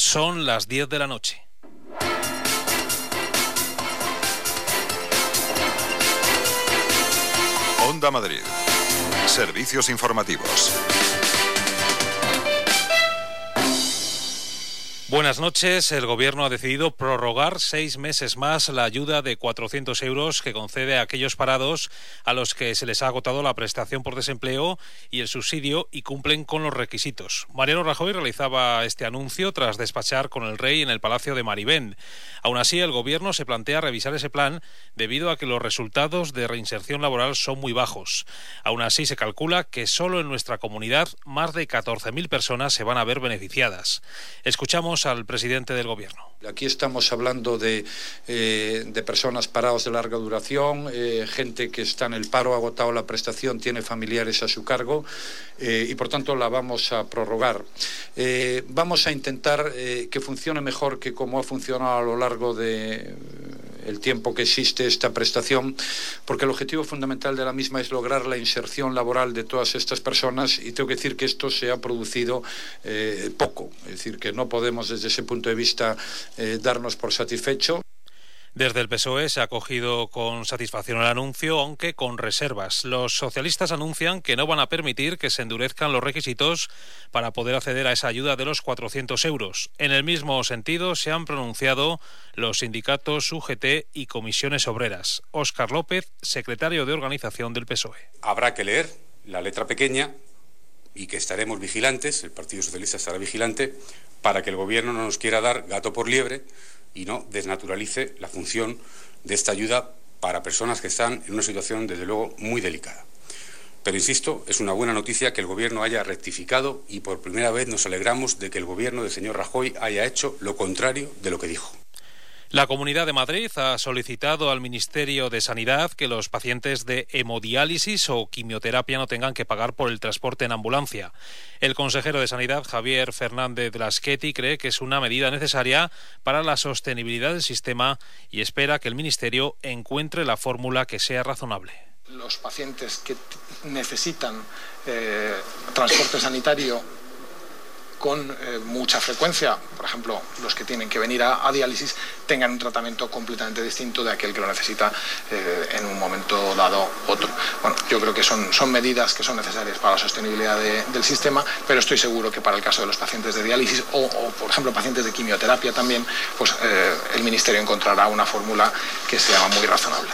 Son las 10 de la noche. Onda Madrid. Servicios informativos. Buenas noches. El Gobierno ha decidido prorrogar 6 meses más la ayuda de 400 euros que concede a aquellos parados a los que se les ha agotado la prestación por desempleo y el subsidio y cumplen con los requisitos. Mariano Rajoy realizaba este anuncio tras despachar con el Rey en el Palacio de Marivent. Aún así, el Gobierno se plantea revisar ese plan debido a que los resultados de reinserción laboral son muy bajos. Aún así, se calcula que solo en nuestra comunidad más de 14.000 personas se van a ver beneficiadas. Escuchamos al presidente del Gobierno. Aquí estamos hablando de personas parados de larga duración, gente que está en el paro, ha agotado la prestación, tiene familiares a su cargo y por tanto la vamos a prorrogar. Vamos a intentar que funcione mejor que como ha funcionado a lo largo de el tiempo que existe esta prestación, porque el objetivo fundamental de la misma es lograr la inserción laboral de todas estas personas y tengo que decir que esto se ha producido poco, es decir, que no podemos desde ese punto de vista darnos por satisfecho. Desde el PSOE se ha acogido con satisfacción el anuncio, aunque con reservas. Los socialistas anuncian que no van a permitir que se endurezcan los requisitos para poder acceder a esa ayuda de los 400 euros. En el mismo sentido se han pronunciado los sindicatos UGT y comisiones obreras. Óscar López, secretario de organización del PSOE. Habrá que leer la letra pequeña y que estaremos vigilantes, el Partido Socialista estará vigilante, para que el Gobierno no nos quiera dar gato por liebre y no desnaturalice la función de esta ayuda para personas que están en una situación, desde luego, muy delicada. Pero insisto, es una buena noticia que el Gobierno haya rectificado y por primera vez nos alegramos de que el Gobierno del señor Rajoy haya hecho lo contrario de lo que dijo. La Comunidad de Madrid ha solicitado al Ministerio de Sanidad que los pacientes de hemodiálisis o quimioterapia no tengan que pagar por el transporte en ambulancia. El consejero de Sanidad, Javier Fernández Lasqueti, cree que es una medida necesaria para la sostenibilidad del sistema y espera que el Ministerio encuentre la fórmula que sea razonable. Los pacientes que necesitan transporte sanitario con mucha frecuencia, por ejemplo, los que tienen que venir a diálisis, tengan un tratamiento completamente distinto de aquel que lo necesita en un momento dado otro. Bueno, yo creo que son medidas que son necesarias para la sostenibilidad del sistema, pero estoy seguro que para el caso de los pacientes de diálisis o por ejemplo, pacientes de quimioterapia también, pues el Ministerio encontrará una fórmula que sea muy razonable.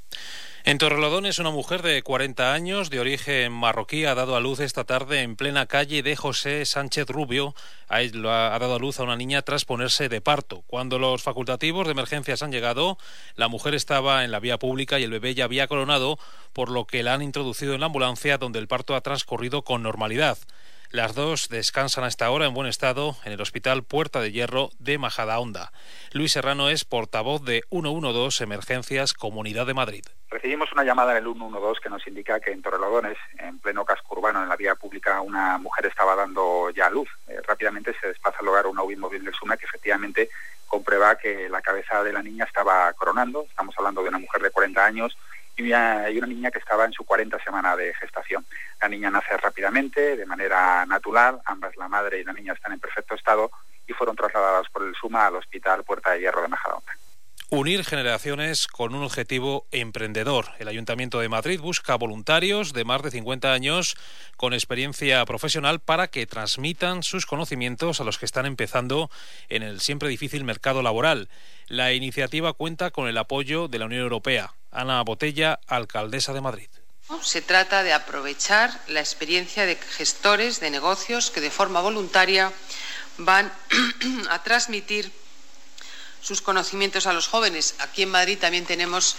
En Torrelodones, una mujer de 40 años, de origen marroquí, ha dado a luz esta tarde en plena calle de José Sánchez Rubio. Ha dado a luz a una niña tras ponerse de parto. Cuando los facultativos de emergencias han llegado, la mujer estaba en la vía pública y el bebé ya había coronado, por lo que la han introducido en la ambulancia, donde el parto ha transcurrido con normalidad. Las dos descansan a esta hora en buen estado en el Hospital Puerta de Hierro de Majadahonda. Luis Serrano es portavoz de 112 Emergencias Comunidad de Madrid. Recibimos una llamada en el 112 que nos indica que en Torrelodones, en pleno casco urbano, en la vía pública, una mujer estaba dando ya a luz. Rápidamente se desplaza al lugar una UBI móvil del SUME que efectivamente comprueba que la cabeza de la niña estaba coronando. Estamos hablando de una mujer de 40 años y una niña que estaba en su 40ª semana de gestación. La niña nace rápidamente, de manera natural, ambas, la madre y la niña, están en perfecto estado y fueron trasladadas por el SUMA al Hospital Puerta de Hierro de Majadahonda. Unir generaciones con un objetivo emprendedor. El Ayuntamiento de Madrid busca voluntarios de más de 50 años con experiencia profesional para que transmitan sus conocimientos a los que están empezando en el siempre difícil mercado laboral. La iniciativa cuenta con el apoyo de la Unión Europea. Ana Botella, alcaldesa de Madrid. Se trata de aprovechar la experiencia de gestores de negocios que de forma voluntaria van a transmitir sus conocimientos a los jóvenes. Aquí en Madrid también tenemos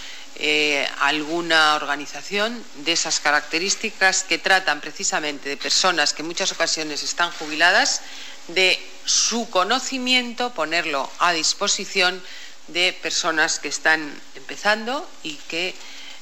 alguna organización de esas características que tratan precisamente de personas que en muchas ocasiones están jubiladas, de su conocimiento, ponerlo a disposición de personas que están empezando y que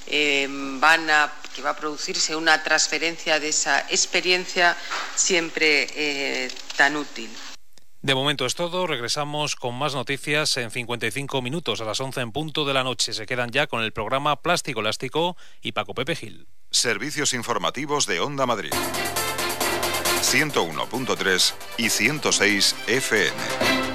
va a producirse una transferencia de esa experiencia siempre tan útil. De momento es todo. Regresamos con más noticias en 55 minutos a las 11 en punto de la noche. Se quedan ya con el programa Plástico Elástico y Paco Pepe Gil. Servicios informativos de Onda Madrid. 101.3 y 106 FM.